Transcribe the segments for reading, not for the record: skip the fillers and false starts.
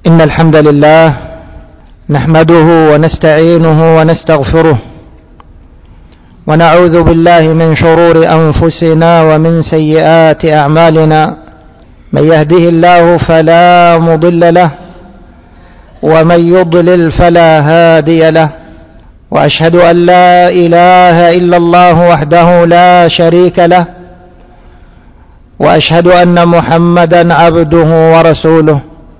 إن الحمد لله نحمده ونستعينه ونستغفره ونعوذ بالله من شرور أنفسنا ومن سيئات أعمالنا. من يهده الله فلا مضل له ومن يضلل فلا هادي له، وأشهد أن لا إله إلا الله وحده لا شريك له، وأشهد أن محمدا عبده ورسوله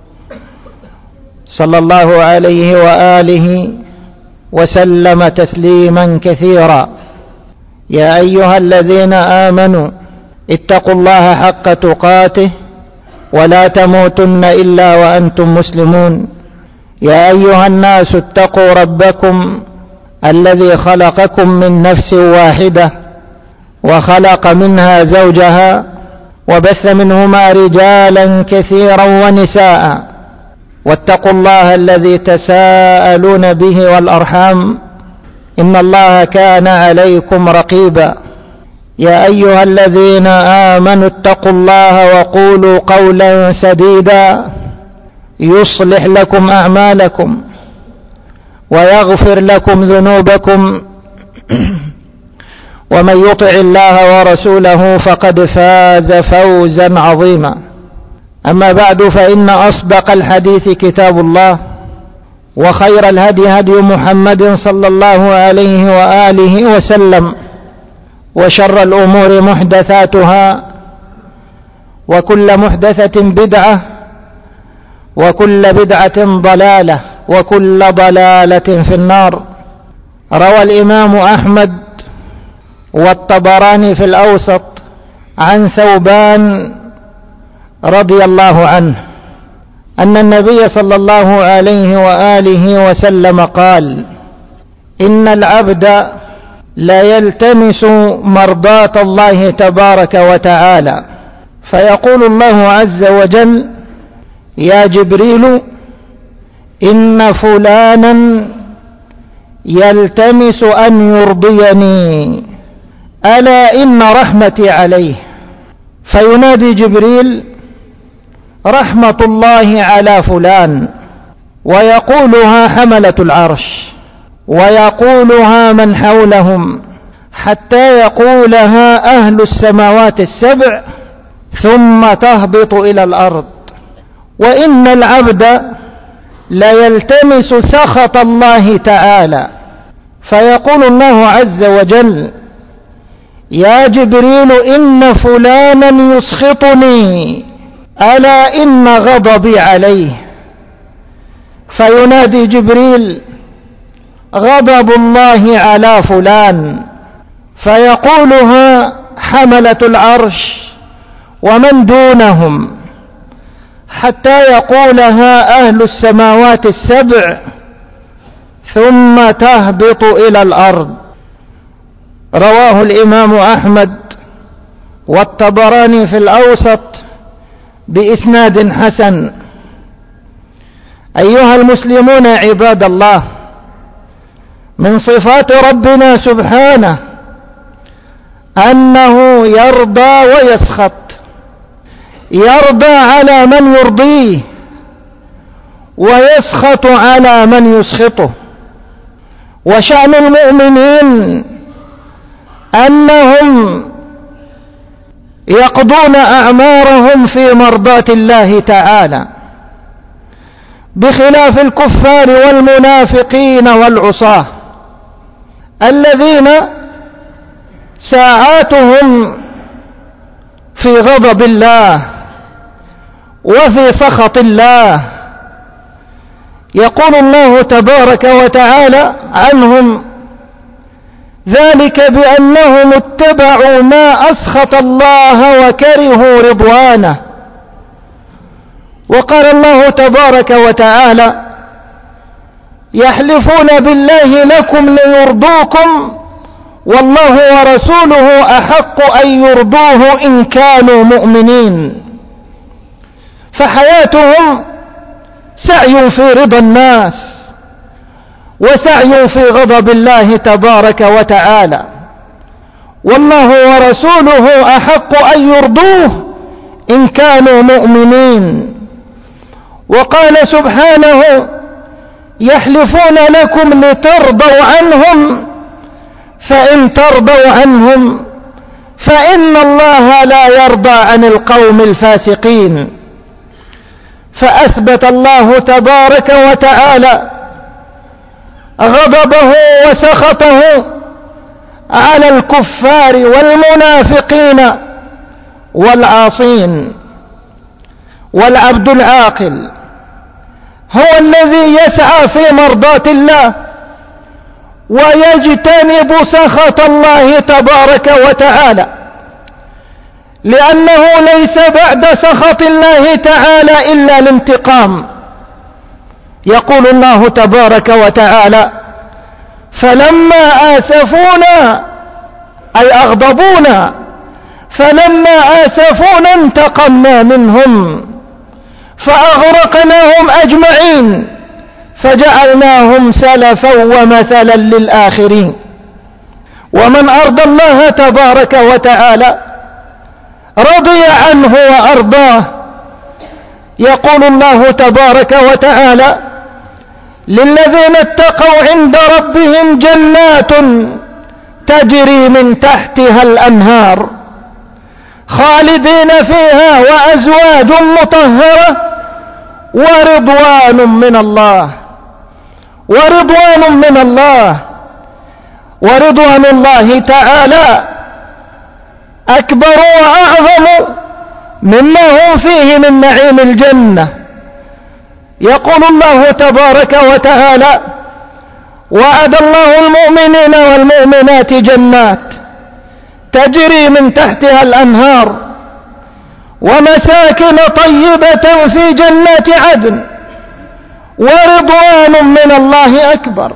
صلى الله عليه وآله وسلم تسليما كثيرا. يا أيها الذين آمنوا اتقوا الله حق تقاته ولا تموتن إلا وأنتم مسلمون. يا أيها الناس اتقوا ربكم الذي خلقكم من نفس واحدة وخلق منها زوجها وبث منهما رجالا كثيرا ونساء، واتقوا الله الذي تساءلون به والأرحام إن الله كان عليكم رقيبا. يا أيها الذين آمنوا اتقوا الله وقولوا قولا سديدا يصلح لكم أعمالكم ويغفر لكم ذنوبكم ومن يطع الله ورسوله فقد فاز فوزا عظيما. أما بعد، فإن أصدق الحديث كتاب الله، وخير الهدي هدي محمد صلى الله عليه وآله وسلم، وشر الأمور محدثاتها، وكل محدثة بدعة، وكل بدعة ضلالة، وكل ضلالة في النار. روى الإمام أحمد والطبراني في الأوسط عن ثوبان رضي الله عنه أن النبي صلى الله عليه وآله وسلم قال: إن العبد لا يلتمس مرضاة الله تبارك وتعالى، فيقول الله عز وجل: يا جبريل إن فلانا يلتمس أن يرضيني، ألا إن رحمتي عليه. فينادي جبريل: رحمة الله على فلان، ويقولها حملة العرش، ويقولها من حولهم، حتى يقولها أهل السماوات السبع، ثم تهبط إلى الأرض. وإن العبد ليلتمس سخط الله تعالى، فيقول الله عز وجل: يا جبريل إن فلانا يسخطني، ألا إن غضبي عليه. فينادي جبريل: غضب الله على فلان، فيقولها حملة العرش ومن دونهم، حتى يقولها أهل السماوات السبع، ثم تهبط إلى الأرض. رواه الإمام أحمد والطبراني في الأوسط بإسناد حسن. أيها المسلمون عباد الله، من صفات ربنا سبحانه أنه يرضى ويسخط، يرضى على من يرضيه ويسخط على من يسخطه. وشأن المؤمنين أنهم يقضون أعمارهم في مرضاة الله تعالى، بخلاف الكفار والمنافقين والعصاة الذين ساعاتهم في غضب الله وفي سخط الله. يقول الله تبارك وتعالى عنهم: ذلك بأنهم اتبعوا ما أسخط الله وكرهوا رضوانه. وقال الله تبارك وتعالى: يحلفون بالله لكم ليرضوكم والله ورسوله أحق أن يرضوه إن كانوا مؤمنين. فحياتهم سعي في رضا الناس وسعي في غضب الله تبارك وتعالى، والله ورسوله أحق أن يرضوه إن كانوا مؤمنين. وقال سبحانه: يحلفون لكم لترضوا عنهم، فإن ترضوا عنهم فإن الله لا يرضى عن القوم الفاسقين. فأثبت الله تبارك وتعالى غضبه وسخطه على الكفار والمنافقين والعاصين. والعبد العاقل هو الذي يسعى في مرضاة الله ويجتنب سخط الله تبارك وتعالى، لأنه ليس بعد سخط الله تعالى إلا الانتقام. يقول الله تبارك وتعالى: فلما آسفونا أي أغضبونا، فلما آسفونا انتقمنا منهم فأغرقناهم أجمعين فجعلناهم سلفا ومثلا للآخرين. ومن أرضى الله تبارك وتعالى رضي عنه وأرضاه. يقول الله تبارك وتعالى: للذين اتقوا عند ربهم جنات تجري من تحتها الأنهار خالدين فيها وأزواج مطهرة ورضوان من الله. ورضوان من الله، ورضوان الله تعالى أكبر وأعظم مما هم فيه من نعيم الجنة. يقول الله تبارك وتعالى: وعد الله المؤمنين والمؤمنات جنات تجري من تحتها الأنهار ومساكن طيبة في جنات عدن ورضوان من الله أكبر.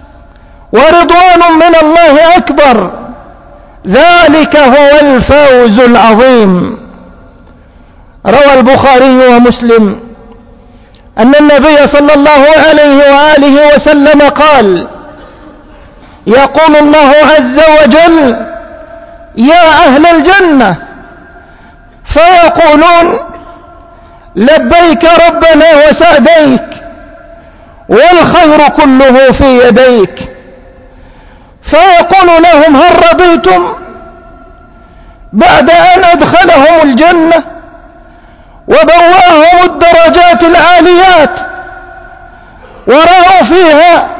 ورضوان من الله أكبر، ذلك هو الفوز العظيم. روى البخاري ومسلم أن النبي صلى الله عليه وآله وسلم قال: يقول الله عز وجل: يا أهل الجنة، فيقولون: لبيك ربنا وسعديك والخير كله في يديك. فيقول لهم: هل رضيتم؟ بعد أن أدخلهم الجنة وبواهم الدرجات العاليات ورأوا فيها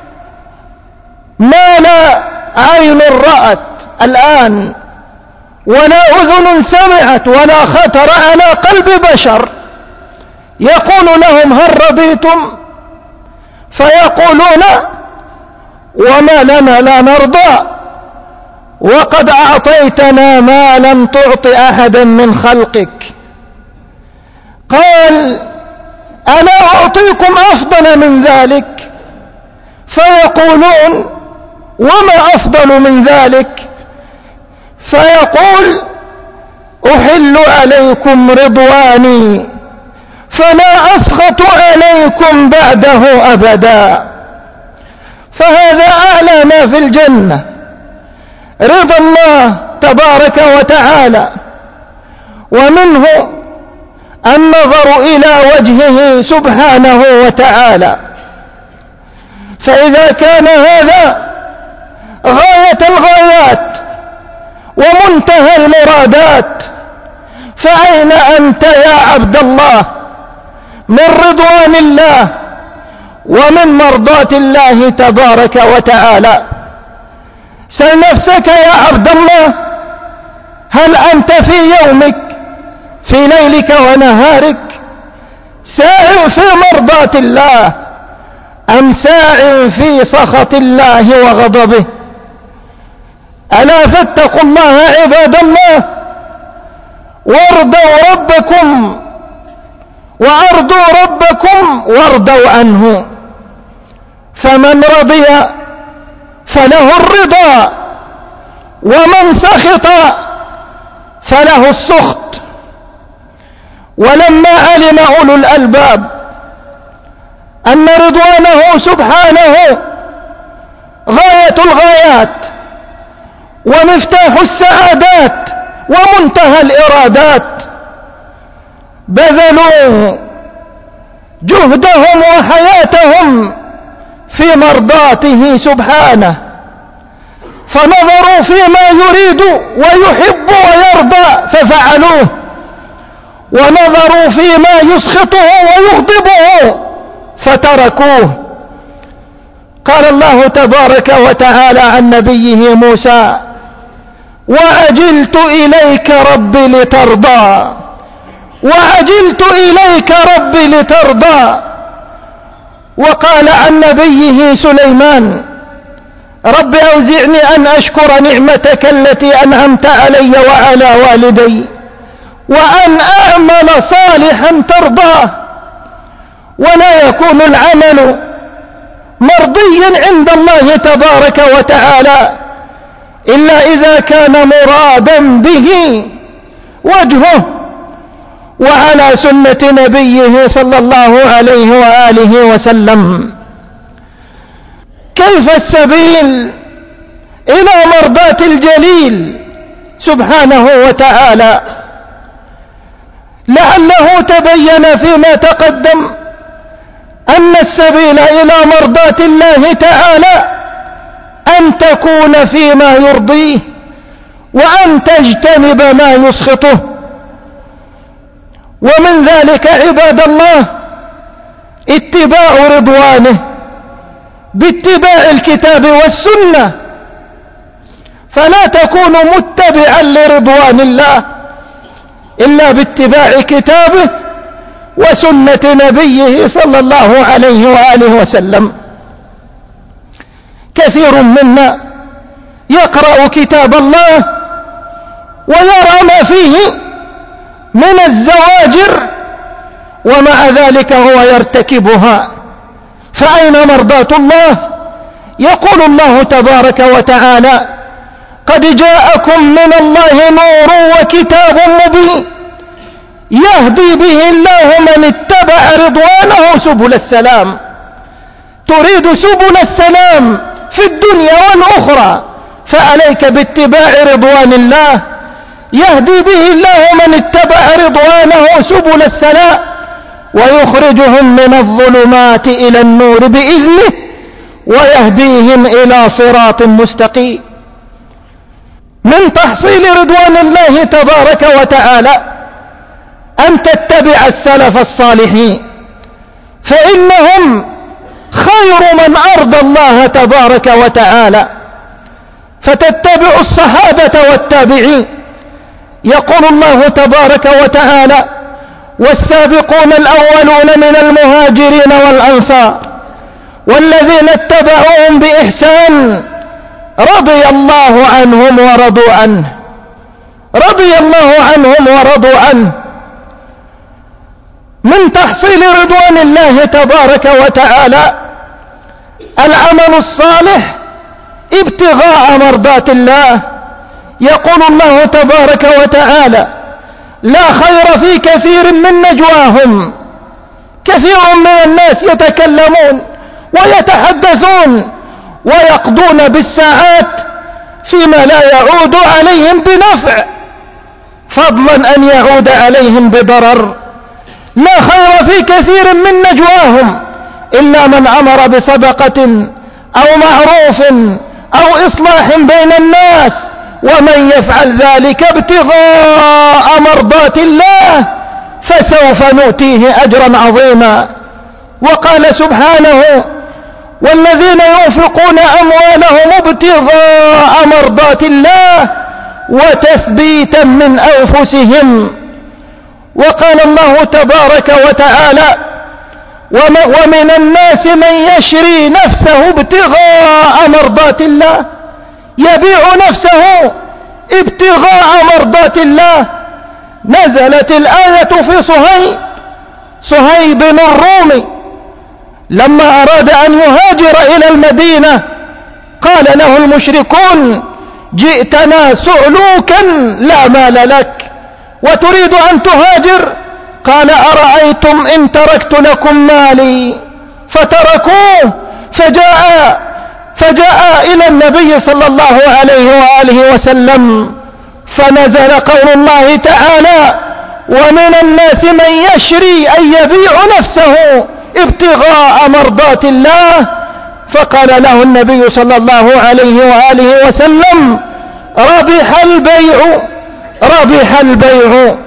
ما لا عين رأت الآن ولا أذن سمعت ولا خطر على قلب بشر. يقول لهم: هل رضيتم؟ فيقولون: وما لنا لا نرضى، وقد أعطيتنا ما لم تعط أحدا من خلقك. قال: ألا أعطيكم أفضل من ذلك؟ فيقولون: وما أفضل من ذلك؟ فيقول: أحل عليكم رضواني فلا أسخط عليكم بعده أبدا. فهذا أعلى ما في الجنة، رضا الله تبارك وتعالى، ومنه النظر إلى وجهه سبحانه وتعالى. فإذا كان هذا غاية الغايات ومنتهى المرادات، فأين أنت يا عبد الله من رضوان الله ومن مرضاة الله تبارك وتعالى؟ سل نفسك يا عبد الله، هل أنت في يومك في ليلك ونهارك ساع في مرضاة الله أم ساع في سخط الله وغضبه؟ ألا فاتقوا الله عباد الله، وارضوا ربكم وأرضوا ربكم وارضوا عنه. فمن رضي فله الرضا، ومن سخط فله السخط. ولما علم أولو الألباب أن رضوانه سبحانه غاية الغايات ومفتاح السعادات ومنتهى الإرادات، بذلوا جهدهم وحياتهم في مرضاته سبحانه، فنظروا فيما يريد ويحب ويرضى ففعلوه، ونظروا فيما يسخطه ويغضبه فتركوه. قال الله تبارك وتعالى عن نبيه موسى: وعجلت إليك رب لترضى، وعجلت إليك رب لترضى. وقال عن نبيه سليمان: رب أوزعني أن أشكر نعمتك التي أنعمت علي وعلى والدي وأن أعمل صالحا ترضاه. ولا يكون العمل مرضيا عند الله تبارك وتعالى إلا إذا كان مرادا به وجهه وعلى سنة نبيه صلى الله عليه وآله وسلم. كيف السبيل إلى مرضاة الجليل سبحانه وتعالى؟ لعله تبين فيما تقدم أن السبيل إلى مرضاة الله تعالى أن تكون فيما يرضيه وأن تجتنب ما يسخطه. ومن ذلك عباد الله اتباع رضوانه باتباع الكتاب والسنة، فلا تكون متبعا لرضوان الله إلا باتباع كتابه وسنة نبيه صلى الله عليه وآله وسلم. كثير منا يقرأ كتاب الله ويرى ما فيه من الزواجر ومع ذلك هو يرتكبها، فأين مرضاة الله؟ يقول الله تبارك وتعالى: قد جاءكم من الله نور وكتاب مبين يهدي به الله من اتبع رضوانه سبل السلام. تريد سبل السلام في الدنيا والأخرى، فعليك باتباع رضوان الله، يهدي به الله من اتبع رضوانه سبل السلام ويخرجهم من الظلمات إلى النور بإذنه ويهديهم إلى صراط مستقيم. من تحصيل رضوان الله تبارك وتعالى أن تتبع السلف الصالحين، فإنهم خير من أرضى الله تبارك وتعالى، فتتبع الصحابة والتابعين. يقول الله تبارك وتعالى: والسابقون الأولون من المهاجرين والأنصار والذين اتبعوهم بإحسان رضي الله عنهم ورضوا عنه. رضي الله عنهم ورضوا عنه. من تحصيل رضوان الله تبارك وتعالى العمل الصالح ابتغاء مرضات الله. يقول الله تبارك وتعالى: لا خير في كثير من نجواهم. كثير من الناس يتكلمون ويتحدثون ويقضون بالساعات فيما لا يعود عليهم بنفع، فضلا أن يعود عليهم بضرر. لا خير في كثير من نجواهم إلا من أمر بصدقة أو معروف أو إصلاح بين الناس، ومن يفعل ذلك ابتغاء مرضات الله فسوف نؤتيه أجرا عظيما. وقال سبحانه: والذين ينفقون أموالهم ابتغاء مرضات الله وتثبيتا من أنفسهم. وقال الله تبارك وتعالى: ومن الناس من يشري نفسه ابتغاء مرضات الله، يبيع نفسه ابتغاء مرضات الله. نزلت الآية في صهيب الرومي لما أراد أن يهاجر إلى المدينة، قال له المشركون: جئتنا سؤلوكا لا مال لك وتريد أن تهاجر؟ قال: أرأيتم إن تركت لكم مالي؟ فتركوه، فجاء إلى النبي صلى الله عليه وآله وسلم، فنزل قول الله تعالى: ومن الناس من يشري أي يبيع نفسه ابتغاء مرضات الله. فقال له النبي صلى الله عليه وآله وسلم: ربح البيع، ربح البيع.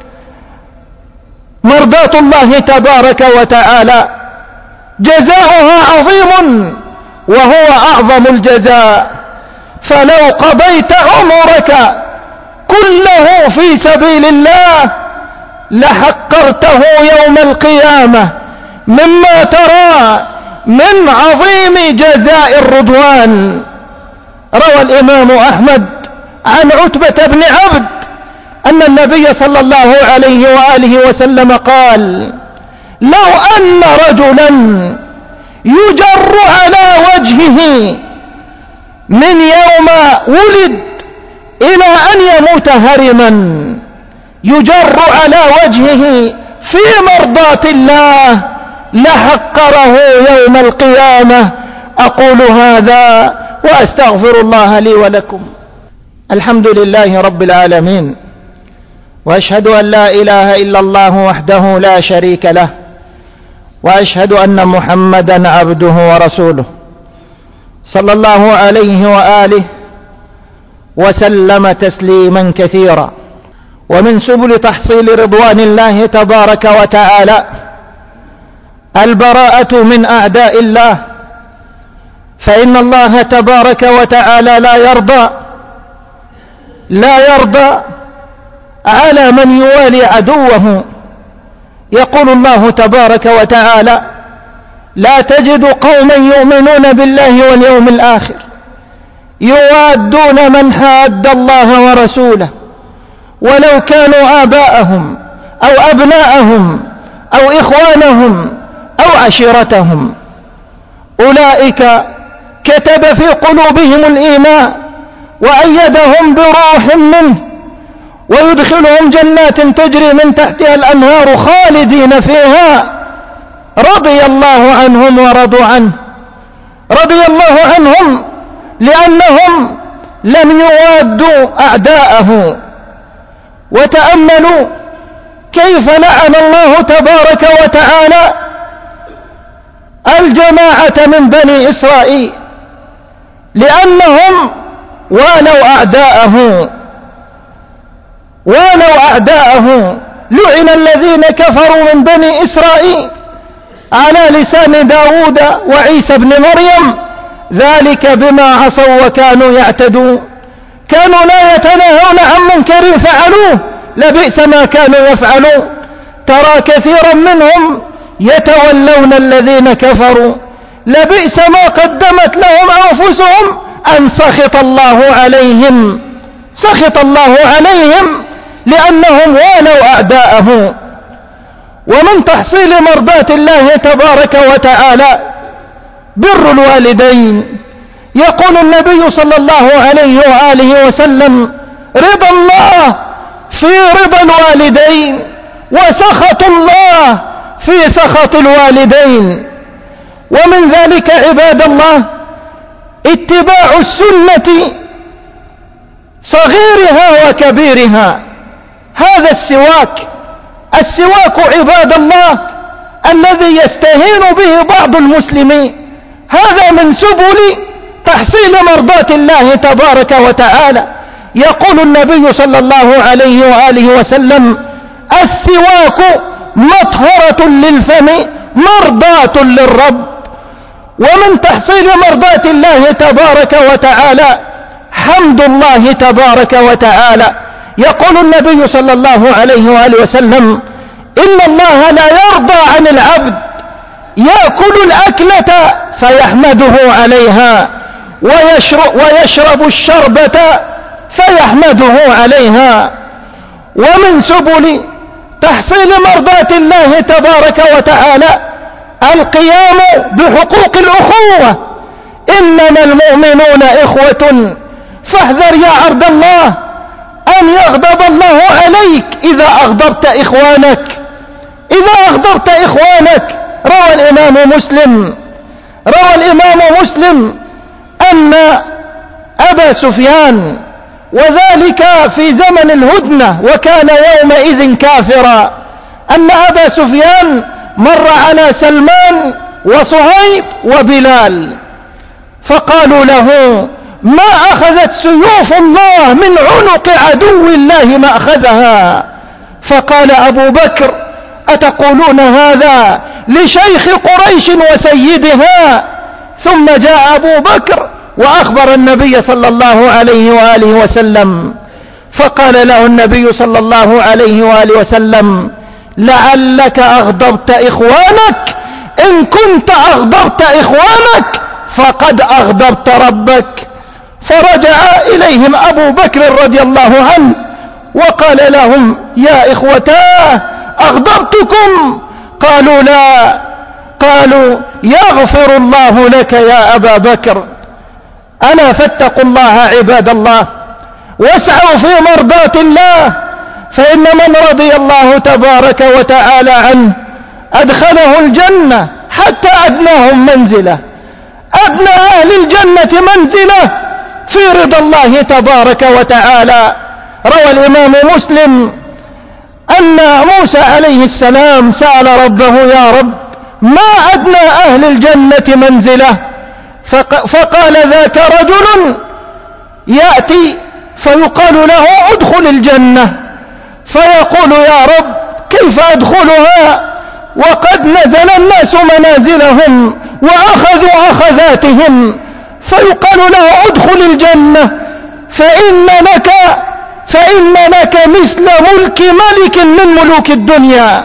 مرضات الله تبارك وتعالى جزاؤها عظيم، وهو أعظم الجزاء. فلو قضيت عمرك كله في سبيل الله لحقرته يوم القيامة مما ترى من عظيم جزاء الرضوان. روى الإمام أحمد عن عتبة بن عبد أن النبي صلى الله عليه وآله وسلم قال: لو أن رجلا يجر على وجهه من يوم ولد إلى أن يموت هرما، يجر على وجهه في مرضاة الله لحقره يوم القيامة. أقول هذا وأستغفر الله لي ولكم. الحمد لله رب العالمين، وأشهد أن لا إله إلا الله وحده لا شريك له، وأشهد أن محمدا عبده ورسوله صلى الله عليه وآله وسلم تسليما كثيرا. ومن سبل تحصيل رضوان الله تبارك وتعالى البراءة من أعداء الله، فإن الله تبارك وتعالى لا يرضى على من يوالي عدوه. يقول الله تبارك وتعالى: لا تجد قوما يؤمنون بالله واليوم الآخر يوادون من حاد الله ورسوله ولو كانوا آباءهم أو أبناءهم أو إخوانهم أو عشيرتهم، أولئك كتب في قلوبهم الإيمان وأيدهم بروح منه ويدخلهم جنات تجري من تحتها الأنهار خالدين فيها، رضي الله عنهم ورضوا عنه. رضي الله عنهم لأنهم لم يوادوا أعداءه. وتأملوا كيف لعن الله تبارك وتعالى الجماعة من بني إسرائيل لأنهم والوا أعداءه. لعن الذين كفروا من بني إسرائيل على لسان داود وعيسى بن مريم، ذلك بما عصوا وكانوا يعتدون، كانوا لا يتناهون عن منكر فعلوه، لبئس ما كانوا يفعلون. ترى كثيرا منهم يتولون الذين كفروا، لبئس ما قدمت لهم أنفسهم أن سخط الله عليهم، سخط الله عليهم لأنهم والوا أعداءه. ومن تحصيل مرضاة الله تبارك وتعالى بر الوالدين. يقول النبي صلى الله عليه وآله وسلم: رضا الله في رضا الوالدين، وسخط الله في سخط الوالدين. ومن ذلك عباد الله اتباع السنة صغيرها وكبيرها. هذا السواك عباد الله الذي يستهين به بعض المسلمين، هذا من سبل تحصيل مرضاة الله تبارك وتعالى. يقول النبي صلى الله عليه وآله وسلم: السواك مطهرة للفم مرضاة للرب. ومن تحصيل مرضاة الله تبارك وتعالى حمد الله تبارك وتعالى. يقول النبي صلى الله عليه وآله وسلم: إن الله لا يرضى عن العبد يأكل الأكلة فيحمده عليها ويشرب الشربة فيحمده عليها. ومن سبل تحصيل مرضاة الله تبارك وتعالى القيام بحقوق الأخوة. إنما المؤمنون إخوة فاحذر يا عبد الله أن يغضب الله عليك إذا أغضبت إخوانك. روى الإمام مسلم أن أبا سفيان، وذلك في زمن الهدنة وكان يومئذ كافرا، أن أبا سفيان مر على سلمان وصهيب وبلال فقالوا له: ما أخذت سيوف الله من عنق عدو الله ما أخذها. فقال أبو بكر: أتقولون هذا لشيخ قريش وسيدها؟ ثم جاء أبو بكر وأخبر النبي صلى الله عليه وآله وسلم، فقال له النبي صلى الله عليه وآله وسلم: لعلك أغضبت إخوانك، إن كنت أغضبت إخوانك فقد أغضبت ربك. فرجع إليهم أبو بكر رضي الله عنه وقال لهم: يا إخوتاه أغضبتكم؟ قالوا: لا. قالوا: يغفر الله لك يا أبا بكر. ألا فاتقوا الله عباد الله، واسعوا في مرضاة الله، فإن من رضي الله تبارك وتعالى عنه أدخله الجنة حتى أدناهم منزلة، أدنى أهل الجنة منزلة في رضا الله تبارك وتعالى. روى الإمام مسلم أن موسى عليه السلام سأل ربه: يا رب، ما أدنى أهل الجنة منزلة؟ فقال: ذاك رجل يأتي فيقال له: ادخل الجنة، فيقول: يا رب، كيف أدخلها وقد نزل الناس منازلهم وأخذوا أخذاتهم؟ فيقال له: ادخل الجنة فإن لك مثل ملك ملك من ملوك الدنيا.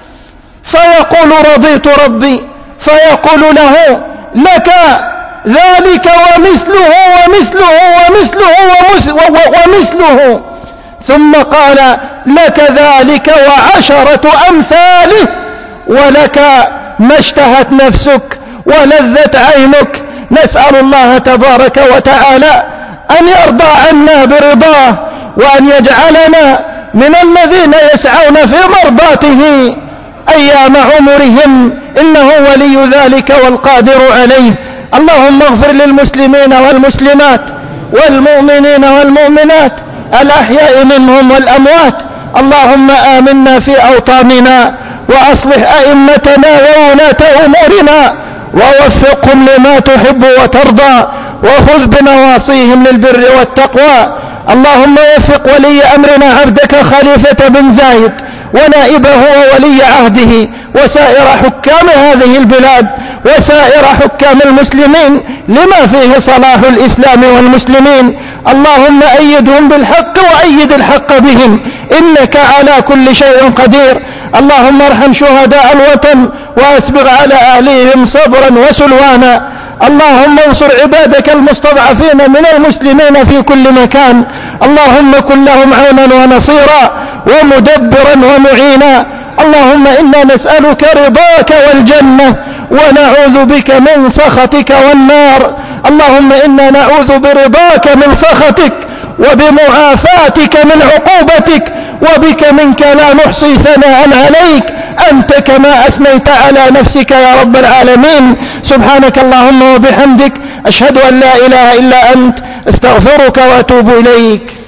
فيقول: رضيت ربي. فيقول له: لك ذلك ومثله ومثله ومثله ومثله. ثم قال: لك ذلك وعشرة أمثاله، ولك ما اشتهت نفسك ولذت عينك. نسأل الله تبارك وتعالى أن يرضى عنا برضاه، وأن يجعلنا من الذين يسعون في مرضاته أيام عمرهم، إنه ولي ذلك والقادر عليه. اللهم اغفر للمسلمين والمسلمات والمؤمنين والمؤمنات الأحياء منهم والأموات. اللهم آمنا في أوطاننا، وأصلح أئمتنا وولاة أمورنا، ووفقهم لما تحب وترضى، وخذ بنواصيهم للبر والتقوى. اللهم وفق ولي أمرنا عبدك خليفة بن زايد ونائبه وولي عهده وسائر حكام هذه البلاد وسائر حكام المسلمين لما فيه صلاح الإسلام والمسلمين. اللهم أيدهم بالحق وأيد الحق بهم، إنك على كل شيء قدير. اللهم ارحم شهداء الوطن وأسبغ على أهليهم صبرا وسلوانا. اللهم انصر عبادك المستضعفين من المسلمين في كل مكان. اللهم كن لهم عونا ونصيرا ومدبرا ومعينا. اللهم إنا نسألك رضاك والجنة، ونعوذ بك من سخطك والنار. اللهم إنا نعوذ برضاك من سخطك، وبمعافاتك من عقوبتك، وبك منك لا نحصي ثناء عليك، أنت كما أثنيت على نفسك يا رب العالمين. سبحانك اللهم وبحمدك، أشهد أن لا إله إلا أنت، استغفرك وأتوب إليك.